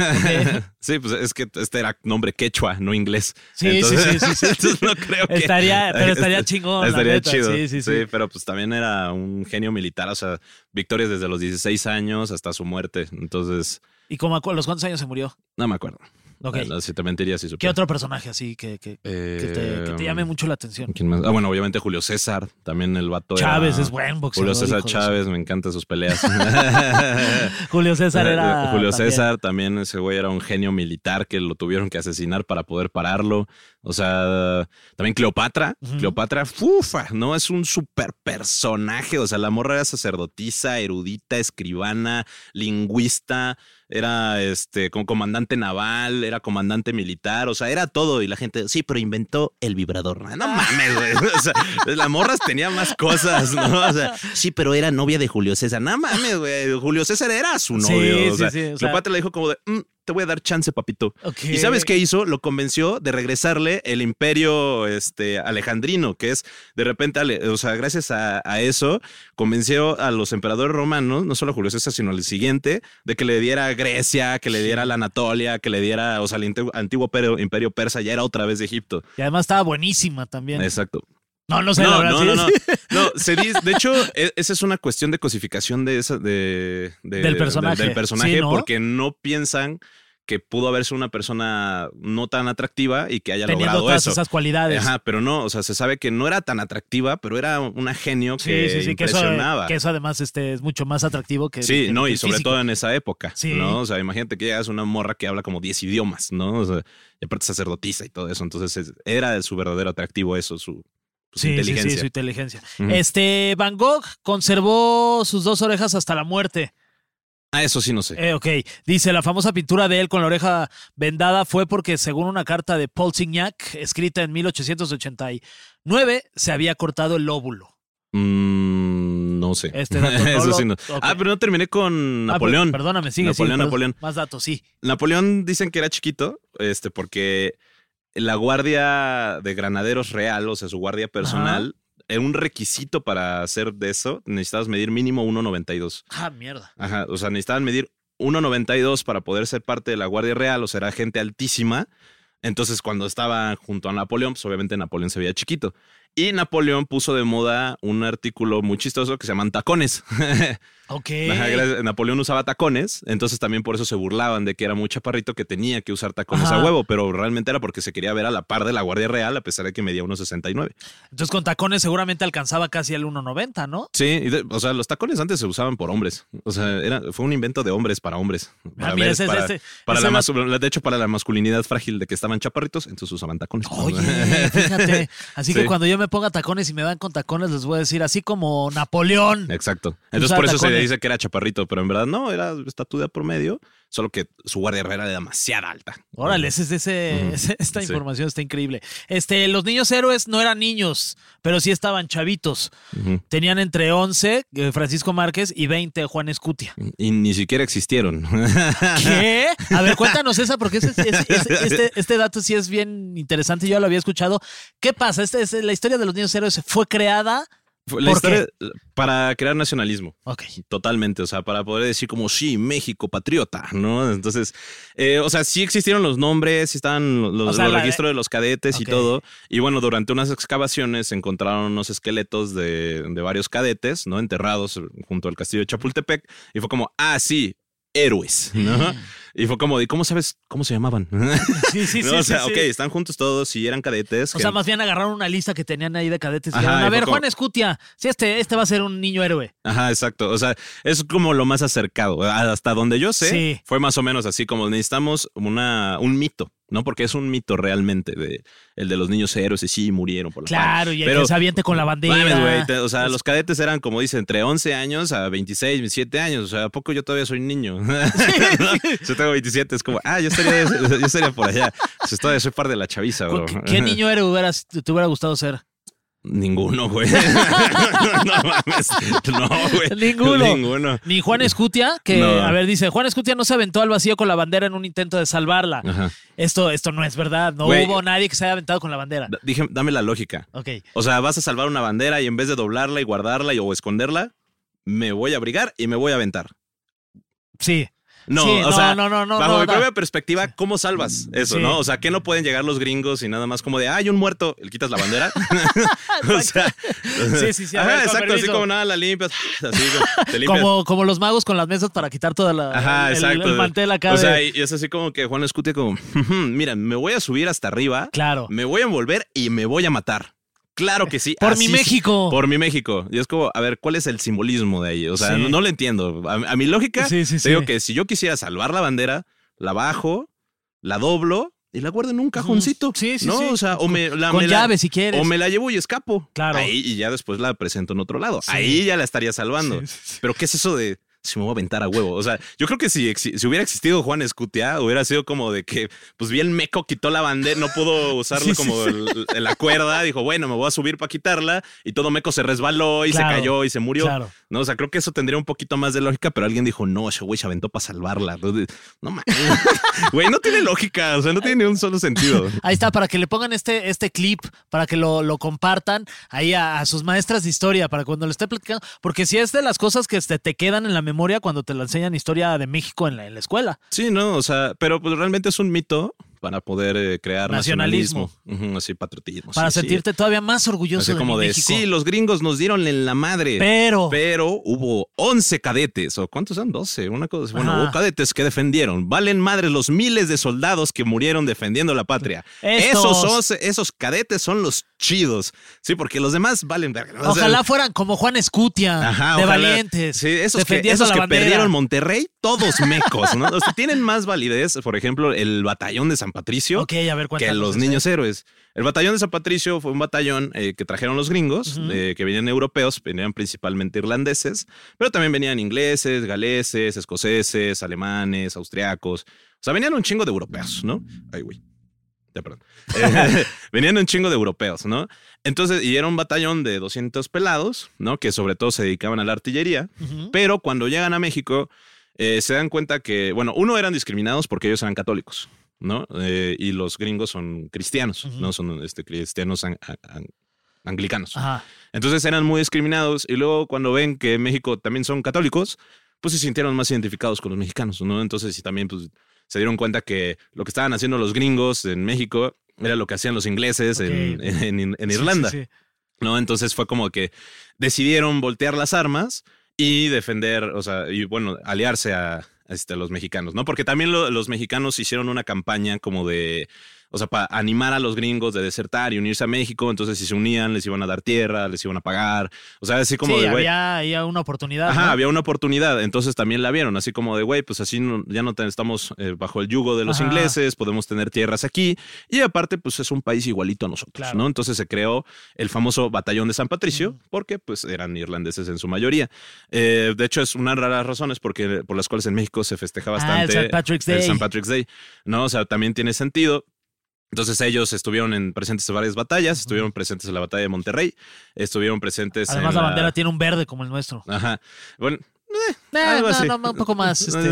Sí, pues es que este era nombre quechua, no inglés. Sí, sí, sí, sí, sí. entonces no creo que... Estaría- pero estaría chingón, la Estaría neta. chido. Sí, sí, sí. pero pues también era un genio militar, o sea, victorias desde los dieciséis años hasta su muerte. Entonces, ¿Y como a cu- los cuántos años se murió? no me acuerdo. Ok. No, si te mentiría si ¿Qué supiera. otro personaje así que, que, Eh, que, te, que te llame mucho la atención? ¿Quién más? Ah, bueno, obviamente Julio César, también el vato Chávez era- es buen boxeador. Julio César hijo de Chávez, me encantan sus peleas. su- Julio César era. Julio también. César también, ese güey era un genio militar que lo tuvieron que asesinar para poder pararlo. O sea, también Cleopatra. Ujú. Cleopatra, fufa, ¿no? Es un super personaje. O sea, la morra era sacerdotisa, erudita, escribana, lingüista, era este como comandante naval, era comandante militar, o sea, era todo. Y la gente, sí, pero inventó el vibrador. No mames, güey. O sea, la morra tenía más cosas, ¿no? O sea, sí, pero era novia de Julio César. No mames, güey. Julio César era su Sí, novio. o sí, sea, sí, o sea- Cleopatra le dijo como de, "Mm, te voy a dar chance, papito". Ok. ¿Y sabes qué hizo? Lo convenció de regresarle el imperio este, alejandrino, que es de repente, ale- o sea, gracias a, a eso, convenció a los emperadores romanos, no solo a Julio César, sino al siguiente, de que le diera Grecia, que le diera la Anatolia, que le diera, o sea, el inte- antiguo imperio, imperio persa ya era otra vez de Egipto. Y además estaba buenísima también. Exacto. No, no sé, la No, verdad. no, sí, no, no, sí. no. Se dice, de hecho, e- esa es una cuestión de cosificación de esa, de, de- Del personaje. del personaje, Sí, ¿no? porque no piensan que pudo haberse una persona no tan atractiva y que haya Teniendo logrado todas eso. esas cualidades. Ajá, pero no, o sea, se sabe que no era tan atractiva, pero era una genio Sí, que sí, sí, que eso, impresionaba. que eso además este, es mucho más atractivo que. Sí, que- no, que y el sobre físico. todo en esa época, Sí. ¿no? O sea, imagínate que llegas a una morra que habla como diez idiomas, ¿no? O sea, y aparte sacerdotisa y todo eso, entonces es- era su verdadero atractivo eso, su, su Sí, sí, inteligencia. sí, su inteligencia. Ujú. Este, Van Gogh conservó sus dos orejas hasta la muerte. Ah, eso sí no sé. Eh, ok, dice, la famosa pintura de él con la oreja vendada fue porque, según una carta de Paul Signac, escrita en mil ochocientos ochenta y nueve, se había cortado el lóbulo. Mm, no sé. Este dato no Eso lo- sí no. ok. Ah, pero no terminé con Ah, Napoleón. per- perdóname, sigue, Napoleón, sigue, perdón. Napoleón. Más datos, sí. Napoleón dicen que era chiquito, este, porque la guardia de granaderos real, o sea, su guardia personal, era un requisito para hacer de eso. Necesitabas medir mínimo uno noventa y dos. Ah, mierda. Ajá, o sea, necesitaban medir uno noventa y dos para poder ser parte de la guardia real, o sea, era gente altísima. Entonces, cuando estaba junto a Napoleón, pues obviamente Napoleón se veía chiquito. Y Napoleón puso de moda un artículo muy chistoso que se llaman tacones. Ok. Ajá, gracias- Napoleón usaba tacones, entonces también por eso se burlaban de que era muy chaparrito que tenía que usar tacones Ajá. a huevo, pero realmente era porque se quería ver a la par de la Guardia Real a pesar de que medía uno sesenta y nueve. Entonces con tacones seguramente alcanzaba casi el uno noventa, ¿no? Sí, y de- o sea, los tacones antes se usaban por hombres. O sea, era, fue un invento de hombres para hombres. Para Ah, mira, ver- ese- para, ese- para ese la era- mas- de hecho, para la masculinidad frágil de que estaban chaparritos, entonces usaban tacones. Oye, fíjate. Así que Sí. cuando yo me ponga tacones y me vean con tacones, les voy a decir, así como Napoleón. Exacto. Entonces Usaba por eso se tacones. le dice que era chaparrito, pero en verdad no, era estatura promedio, solo que su guardia real era demasiado alta. Órale, ese, ese, Ujú. ese- esta Sí. información está increíble. Este, los niños héroes no eran niños, pero sí estaban chavitos. Ujú. Tenían entre once eh, Francisco Márquez y veinte Juan Escutia. Y ni siquiera existieron. ¿Qué? A ver, cuéntanos esa, porque ese- ese- ese- este, este dato sí es bien interesante. Yo lo había escuchado. ¿Qué pasa? Este, es- la historia de los niños héroes fue creada. Fue La ¿Por historia para crear nacionalismo. Ok. Totalmente, o sea, para poder decir como sí, México, patriota, ¿no? Entonces, eh, o sea, sí existieron los nombres, sí estaban los, O sea, los la- registros de los cadetes Ok. y todo. Y bueno, durante unas excavaciones se encontraron unos esqueletos de, de varios cadetes, ¿no? Enterrados junto al castillo de Chapultepec. Y fue como, ah, sí, héroes, ¿no? Y fue como, ¿y cómo sabes cómo se llamaban? Sí, sí, sí. No, o sí, sea, sí. ok, están juntos todos y eran cadetes. O que- sea, más bien agarraron una lista que tenían ahí de cadetes y Ajá, dijeron, y a fue ver, como- Juan Escutia, sí, este, este va a ser un niño héroe. Ajá, exacto. O sea, es como lo más acercado. Hasta donde yo sé, Sí. fue más o menos así como necesitamos una, un mito, ¿no? Porque es un mito realmente de el de los niños héroes y sí murieron por la Claro, y el Pero- que se aviente con la bandera. Mames, güey, te- o sea, los cadetes eran, como dice, entre once años a veintiséis, veintisiete años. O sea, ¿a poco yo todavía soy niño? ¿No? Yo tengo veintisiete, es como, ah, yo estaría, yo estaría por allá. O sea, todavía soy par de la chaviza, bro. ¿Qué, qué niño héroe hubieras- te hubiera gustado ser? Ninguno, güey. No mames. No, güey. Ninguno. Ninguno. Ni Juan Escutia, que, No. a ver, dice, Juan Escutia no se aventó al vacío con la bandera en un intento de salvarla. Ajá. Esto, esto no es verdad. No Güey. hubo nadie que se haya aventado con la bandera. D- Dije, dame la lógica. Ok. O sea, vas a salvar una bandera y en vez de doblarla y guardarla y, o esconderla, me voy a abrigar y me voy a aventar. Sí. No, Sí, o no, sea, no, no, no, bajo no, mi da. propia perspectiva, ¿cómo salvas eso, Sí. no? O sea, ¿qué no pueden llegar los gringos y nada más como de, ah, hay un muerto, le quitas la bandera? O sea, Sí, sí, sí, a ajá, ver, con exacto, así permiso. como nada, la limpias, así te limpias. Como, como los magos con las mesas para quitar toda la Ajá, el, exacto. el mantel acá. O de- sea, y es así como que Juan Escutia como, mira, me voy a subir hasta arriba, Claro. me voy a envolver y me voy a matar. Claro que sí. Por así mi sí. México. Por mi México. Y es como, a ver, ¿cuál es el simbolismo de ahí? O sea, Sí. no, no lo entiendo. A, a mi lógica, Sí, sí, te sí. digo que si yo quisiera salvar la bandera, la bajo, la doblo y la guardo en un cajoncito. Sí, sí, ¿no? sí. O sea, o me la, Con me la- llave, si quieres. O me la llevo y escapo. Claro. Ahí y ya después la presento en otro lado. Sí. Ahí ya la estaría salvando. Sí, sí, sí. Pero ¿qué es eso de si me voy a aventar a huevo? O sea, yo creo que si, exi- si hubiera existido Juan Escutia, hubiera sido como de que, pues bien meco, quitó la bandera, no pudo usarla Sí, sí, como sí. el- el- la cuerda, dijo, bueno, me voy a subir para quitarla, y todo meco se resbaló y Claro, se cayó y se murió. claro. No, o sea, creo que eso tendría un poquito más de lógica, pero alguien dijo, no, ese güey se aventó para salvarla. No mames. Güey, no tiene lógica, o sea, no tiene ni un solo sentido. Ahí está, para que le pongan este, este clip, para que lo, lo compartan ahí a, a sus maestras de historia, para cuando le esté platicando. Porque si es de las cosas que te, te quedan en la memoria cuando te la enseñan historia de México en la, en la escuela. Sí, no, o sea, pero pues realmente es un mito para poder eh, crear Nacionalismo. nacionalismo. Ujú, así, patriotismo. Para sí, sí. sentirte todavía más orgulloso Así de como mi de, México. sí, los gringos nos dieron en la madre. Pero- Pero hubo once cadetes, o ¿cuántos eran? doce, una cosa así. Bueno, Ajá. hubo cadetes que defendieron. Valen madres los miles de soldados que murieron defendiendo la patria. Estos. Esos, once, esos cadetes son los chidos. Sí, porque los demás valen verga. ¿no? O sea, Ojalá fueran como Juan Escutia, Ajá, de ojalá. valientes, Sí, esos que, defendiendo esos la que bandera. perdieron Monterrey, todos mecos, ¿no? O sea, tienen más validez, por ejemplo, el batallón de San Patricio Ok, a ver, que cuéntanos los ese. niños héroes. El batallón de San Patricio fue un batallón eh, que trajeron los gringos, Ujú. eh, que venían europeos, venían principalmente irlandeses, pero también venían ingleses, galeses, escoceses, alemanes, austriacos. O sea, venían un chingo de europeos, ¿no? Ay, güey. Ya, perdón. Eh, venían un chingo de europeos, ¿no? Entonces, y era un batallón de doscientos pelados, ¿no? Que sobre todo se dedicaban a la artillería. Ujú. Pero cuando llegan a México, eh, se dan cuenta que, bueno, uno eran discriminados porque ellos eran católicos, ¿no? Eh, y los gringos son cristianos, Ujú. ¿no? Son este, cristianos an- an- anglicanos. Ajá. Entonces eran muy discriminados y luego cuando ven que en México también son católicos, pues se sintieron más identificados con los mexicanos, ¿no? Entonces y también pues se dieron cuenta que lo que estaban haciendo los gringos en México era lo que hacían los ingleses en, Ok. en- en- en Sí, Irlanda, sí, sí. ¿no? Entonces fue como que decidieron voltear las armas y defender, o sea, y bueno, aliarse a, este, a los mexicanos, ¿no? Porque también lo- los mexicanos hicieron una campaña como de, o sea, para animar a los gringos de desertar y unirse a México, entonces si se unían les iban a dar tierra, les iban a pagar, o sea, así como Sí, de, güey. había, había una oportunidad. Ajá, ¿no? había una oportunidad, entonces también la vieron, así como de, güey, pues así no- ya no te- estamos eh, bajo el yugo de los Ajá. ingleses, podemos tener tierras aquí, y aparte, pues es un país igualito a nosotros, Claro. ¿no? Entonces se creó el famoso Batallón de San Patricio, porque pues eran irlandeses en su mayoría. Eh, de hecho, es una de las razones porque, por las cuales en México se festeja Ah, el bastante Saint Patrick's el Day. Saint Patrick's Day, ¿no? O sea, también tiene sentido. Entonces ellos estuvieron en presentes en varias batallas, estuvieron presentes en la batalla de Monterrey, estuvieron presentes Además, en la bandera tiene un verde como el nuestro. Ajá. Bueno, Eh, algo no, así. no, un poco más. Este...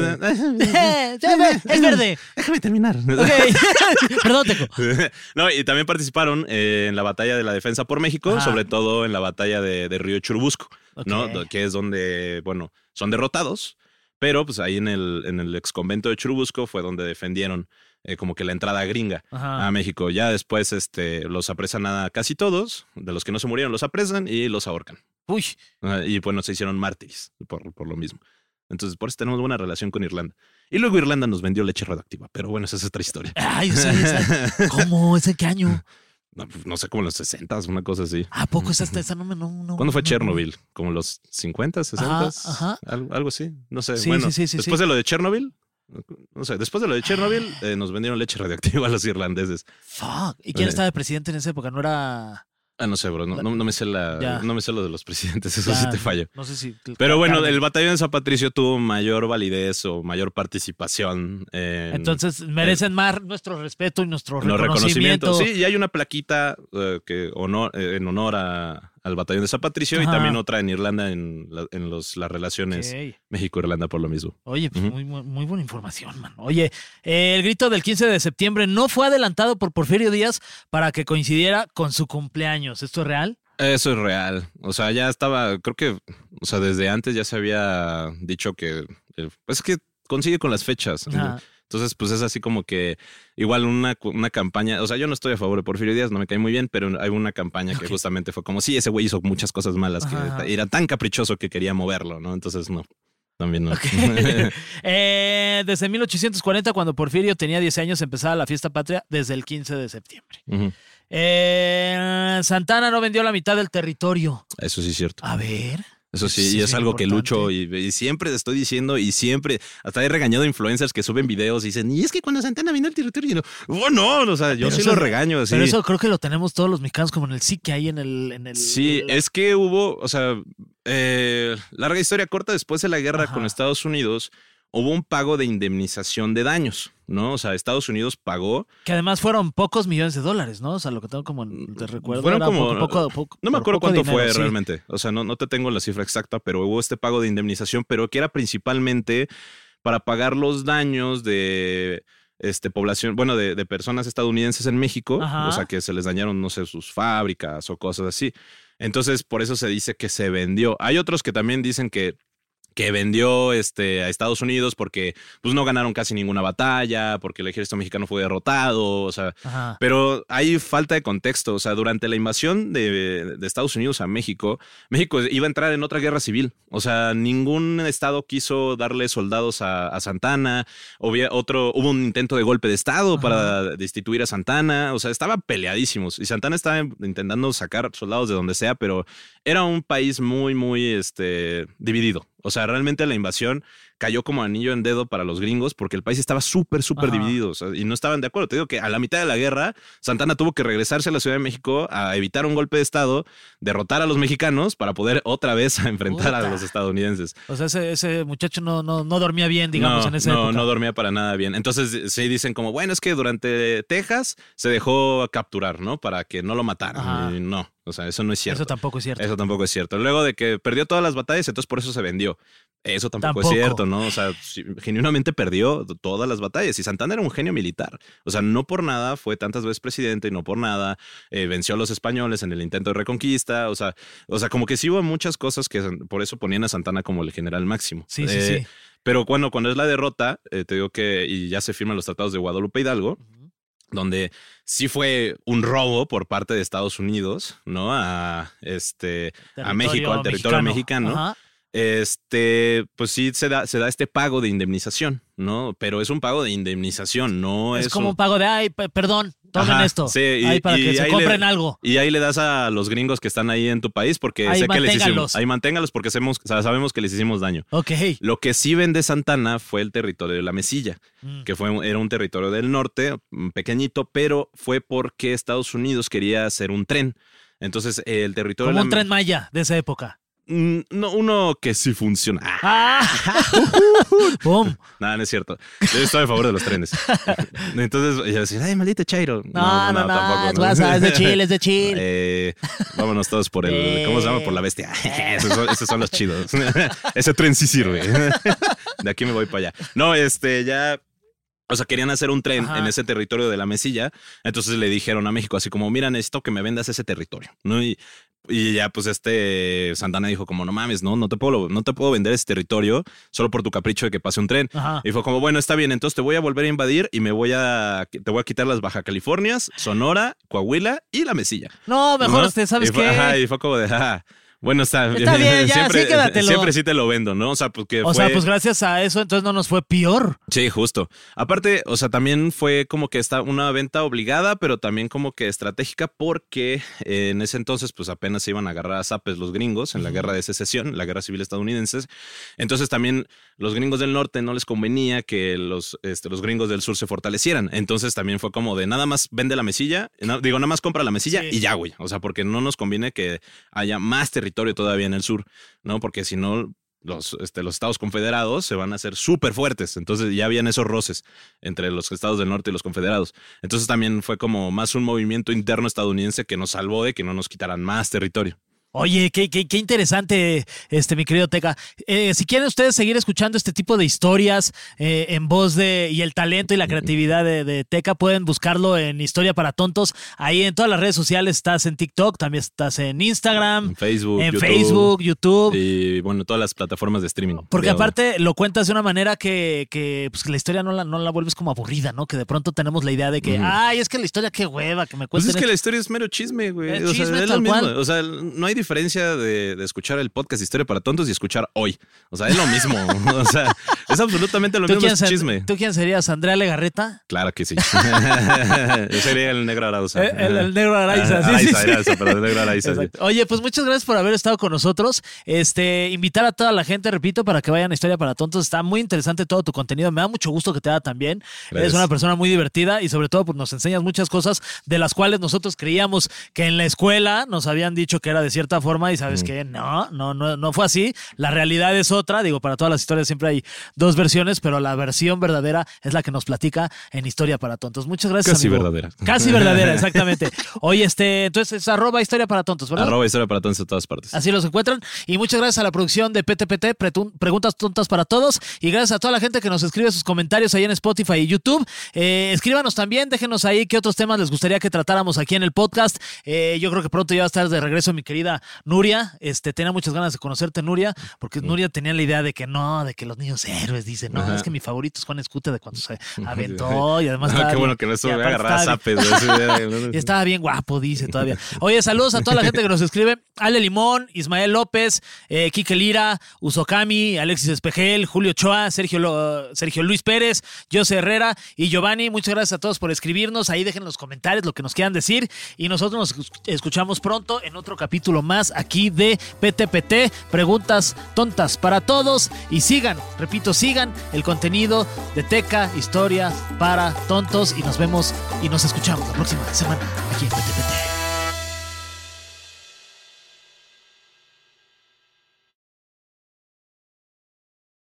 Eh, es verde. Déjame terminar. Ok. Perdón, Teco. No, y también participaron eh, en la batalla de la defensa por México, Ajá. sobre todo en la batalla de, de Río Churubusco, ¿no? Ok. Que es donde, bueno, son derrotados, pero pues ahí en el, en el ex convento de Churubusco fue donde defendieron eh, como que la entrada gringa Ajá. a México. Ya después este, los apresan a casi todos, de los que no se murieron los apresan y los ahorcan. Uy. Ah, Y bueno, se hicieron mártires por, por lo mismo. Entonces, por eso tenemos buena relación con Irlanda. Y luego Irlanda nos vendió leche radioactiva, pero bueno, esa es otra historia. Ay, o sea, esa- ¿cómo? ¿Es en qué año? No, pues, no sé, como en los sesentas, una cosa así. ¿A poco esa, esa no me... No, no, ¿Cuándo fue no, no. Chernobyl? ¿Como los cincuenta, sesenta? Ajá, ajá. Algo, algo así. No sé. Sí, bueno, sí, sí, sí, después sí. de lo de Chernobyl, no sé, después de lo de Chernobyl, eh, nos vendieron leche radioactiva a los irlandeses. Fuck. ¿Y quién Eh. estaba de presidente en esa época? No era... Ah, no sé, bro. No, no, no me sé la, Ya. no me sé lo de los presidentes, eso Ya, sí te fallo. No sé si... Pero bueno, Carmen. el batallón de San Patricio tuvo mayor validez o mayor participación en, Entonces merecen más nuestro respeto y nuestro en los reconocimiento. reconocimientos. Sí, y hay una plaquita eh, que honor, eh, en honor a- al batallón de San Patricio y Ajá. también otra en Irlanda en, la- en los, las relaciones Ok. México-Irlanda por lo mismo. Oye, pues Ujú. muy, muy, muy buena información, man. Oye, eh, el grito del quince de septiembre no fue adelantado por Porfirio Díaz para que coincidiera con su cumpleaños. ¿Esto es real? Eso es real. O sea, ya estaba, creo que, o sea, desde antes ya se había dicho que, eh, pues es que consigue con las fechas. Ajá. Entonces, pues es así como que igual una, una campaña, o sea, yo no estoy a favor de Porfirio Díaz, no me cae muy bien, pero hay una campaña Okay. que justamente fue como, sí, ese güey hizo muchas cosas malas, Ajá. que era tan caprichoso que quería moverlo, ¿no? Entonces, no, también no. Okay. eh, desde mil ochocientos cuarenta, cuando Porfirio tenía diez años, empezaba la fiesta patria desde el quince de septiembre. Ujú. Eh, Santana no vendió la mitad del territorio. Eso sí es cierto. A ver. Eso sí, Sí, y es es algo que importante. lucho y, y siempre te estoy diciendo y siempre, hasta he regañado a influencers que suben videos y dicen, y es que cuando Santana vino al territorio, y no, oh no, o sea, yo Pero sí eso- lo regaño. Así. Pero eso creo que lo tenemos todos los mexicanos como en el sí que hay en el... En el Sí, el- es que hubo, o sea, eh, larga historia corta, después de la guerra Ajá. con Estados Unidos, hubo un pago de indemnización de daños, ¿no? O sea, Estados Unidos pagó, Que además fueron pocos millones de dólares, ¿no? O sea, lo que tengo como en- te recuerdo. fueron era como, poco- poco- poco- no me por acuerdo poco cuánto dinero, fue sí. realmente, o sea, no, no te tengo la cifra exacta, pero hubo este pago de indemnización, pero que era principalmente para pagar los daños de... Este, población, bueno, de, de personas estadounidenses en México, Ajá. o sea, que se les dañaron, no sé, sus fábricas o cosas así. Entonces, por eso se dice que se vendió. Hay otros que también dicen que que vendió este, a Estados Unidos porque pues, no ganaron casi ninguna batalla, porque el ejército mexicano fue derrotado, o sea, Ajá. pero hay falta de contexto, o sea, durante la invasión de, de Estados Unidos a México, México iba a entrar en otra guerra civil, o sea, ningún estado quiso darle soldados a, a Santana, Obvia, otro, hubo un intento de golpe de estado Ajá. para destituir a Santana, o sea, estaban peleadísimos y Santana estaba intentando sacar soldados de donde sea, pero era un país muy, muy este, dividido. O sea, realmente la invasión cayó como anillo en dedo para los gringos porque el país estaba súper, súper Ajá. dividido, o sea, y no estaban de acuerdo. Te digo que a la mitad de la guerra, Santana tuvo que regresarse a la Ciudad de México a evitar un golpe de estado, derrotar a los mexicanos para poder otra vez a enfrentar Puta. a los estadounidenses. O sea, ese, ese muchacho no, no, no dormía bien, digamos, no, en esa no, época. no dormía para nada bien. Entonces sí dicen como, bueno, es que durante Texas se dejó capturar, ¿no? Para que no lo mataran. Ajá. Y no, o sea, eso no es cierto. Eso tampoco es cierto. Eso tampoco es cierto. Luego de que perdió todas las batallas, entonces por eso se vendió. Eso tampoco, Tampoco. es cierto, ¿no? O sea, sí, genuinamente perdió todas las batallas. Y Santana era un genio militar. O sea, no por nada fue tantas veces presidente y no por nada eh, venció a los españoles en el intento de reconquista. O sea, o sea, como que sí hubo muchas cosas que por eso ponían a Santana como el general máximo. Sí, sí, Eh, sí. Pero cuando, cuando es la derrota, eh, te digo que y ya se firman los tratados de Guadalupe Hidalgo, donde sí fue un robo por parte de Estados Unidos, ¿no? A este a México, al territorio mexicano. Ajá. Este, pues sí se da, se da este pago de indemnización, ¿no? Pero es un pago de indemnización, no es, Es como un- un pago de, ay, pe- perdón, tomen Ajá, esto. sí, y- Ahí para y que se ahí compren le- algo. Y ahí le das a los gringos que están ahí en tu país porque Ahí sé que les hicimos. manténgalos. Ahí manténgalos porque sabemos, o sea, sabemos que les hicimos daño. Ok. Lo que sí vende Santana fue el territorio de la Mesilla, Mm. que fue, un- era un territorio del norte, mm, pequeñito, pero fue porque Estados Unidos quería hacer un tren. Entonces, el territorio Como de un la tren Maya de esa época. Mm, no, uno que sí funciona. Ah, ¡Ah! ¡Pum! nada, no es cierto. Yo estoy a favor de los trenes. Entonces, yo decía, ay, maldito Chairo. No, no, no, tampoco, es WhatsApp, es de chill, es de chill. Eh, vámonos todos por el, ¿cómo se llama? Por la bestia. esos, son, esos son los chidos. Ese tren sí sirve. De aquí me voy para allá. No, este, ya... O sea, querían hacer un tren Ajá. en ese territorio de la Mesilla. Entonces le dijeron a México así como, mira, necesito que me vendas ese territorio, ¿no? Y, y ya pues este Santana dijo como, no mames, no, no te puedo, no te puedo vender ese territorio solo por tu capricho de que pase un tren. Ajá. Y fue como, bueno, está bien, entonces te voy a volver a invadir y me voy a, te voy a quitar las Baja Californias, Sonora, Coahuila y la Mesilla. No, mejor ¿No? usted, ¿sabes y fue, qué? Ajá, y fue como de, ajá, bueno, está, Está bien, ya, siempre, sí, quédatelo. siempre sí te lo vendo, ¿no? O sea, porque O fue... sea, pues gracias a eso, entonces no nos fue peor. Sí, justo. Aparte, o sea, también fue como que está una venta obligada, pero también como que estratégica porque eh, en ese entonces pues apenas se iban a agarrar a zapes los gringos en la guerra de secesión, la guerra civil estadounidense. Entonces también los gringos del norte no les convenía que los, este, los gringos del sur se fortalecieran. Entonces también fue como de nada más vende la mesilla, no, digo, nada más compra la mesilla Sí. y ya, güey. O sea, porque no nos conviene que haya más territorio todavía en el sur, ¿no? Porque si no... Los, este, los estados confederados se van a hacer súper fuertes. Entonces ya habían esos roces entre los estados del norte y los confederados. Entonces también fue como más un movimiento interno estadounidense que nos salvó de que no nos quitaran más territorio. Oye, qué, qué, qué interesante, este, mi querido Teca. Eh, si quieren ustedes seguir escuchando este tipo de historias eh, en voz de y el talento y la creatividad de, de Teca, pueden buscarlo en Historia para Tontos. Ahí en todas las redes sociales estás en TikTok, también estás en Instagram, en Facebook, en YouTube, Facebook, YouTube. Y bueno, todas las plataformas de streaming. Porque de aparte lo cuentas de una manera que, que pues, la historia no la, no la vuelves como aburrida, ¿no? Que de pronto tenemos la idea de que, uh-huh. ay, es que la historia qué hueva, que me cuenten. Pues es que la historia es mero chisme, güey. Es o chisme, sea, es tal lo mismo. cual. O sea, no hay diferencia de, de escuchar el podcast Historia para Tontos y escuchar hoy. O sea, es lo mismo. O sea, es absolutamente lo mismo, es ser, chisme. ¿Tú quién serías? ¿Andrea Legarreta? Claro que sí. Yo sería el negro Araiza. El, el, el negro Araiza, sí, Araiza, sí, sí. Araiza, pero el negro Araiza. Sí. Oye, pues muchas gracias por haber estado con nosotros. Este, invitar a toda la gente, repito, para que vayan a Historia para Tontos. Está muy interesante todo tu contenido. Me da mucho gusto que te da también. Gracias. Eres una persona muy divertida y sobre todo pues, nos enseñas muchas cosas de las cuales nosotros creíamos que en la escuela nos habían dicho que era de cierta forma y sabes mm. que no, no, no, no fue así. La realidad es otra. Digo, para todas las historias siempre hay dos versiones, pero la versión verdadera es la que nos platica en Historia para Tontos. Muchas gracias, Casi amigo. verdadera. Casi verdadera, exactamente. Oye, este, entonces es arroba Historia para Tontos, ¿verdad? Arroba Historia para Tontos en todas partes. Así los encuentran. Y muchas gracias a la producción de P T P T, Preguntas Tontas para Todos. Y gracias a toda la gente que nos escribe sus comentarios ahí en Spotify y YouTube. Eh, escríbanos también, déjenos ahí qué otros temas les gustaría que tratáramos aquí en el podcast. Eh, yo creo que pronto ya va a estar de regreso mi querida Nuria. Este, tenía muchas ganas de conocerte, Nuria, porque mm. Nuria tenía la idea de que no, de que los niños héroes, dice, no, Ajá. es que mi favorito es Juan Escute de cuando se aventó y además no, estaba qué bien, bueno que no estuvo a agarrar estaba, zapes. y estaba bien guapo, dice todavía. Oye, saludos a toda la gente que nos escribe. Ale Limón, Ismael López, eh, Quique Lira, Usokami, Alexis Espejel, Julio Ochoa, Sergio, Lo, Sergio Luis Pérez, José Herrera y Giovanni. Muchas gracias a todos por escribirnos. Ahí dejen en los comentarios lo que nos quieran decir y nosotros nos escuchamos pronto en otro capítulo más aquí de P T P T, Preguntas Tontas para Todos. Y sigan, repito, sigan el contenido de Teca, Historias para Tontos y nos vemos y nos escuchamos la próxima semana aquí en P T P T.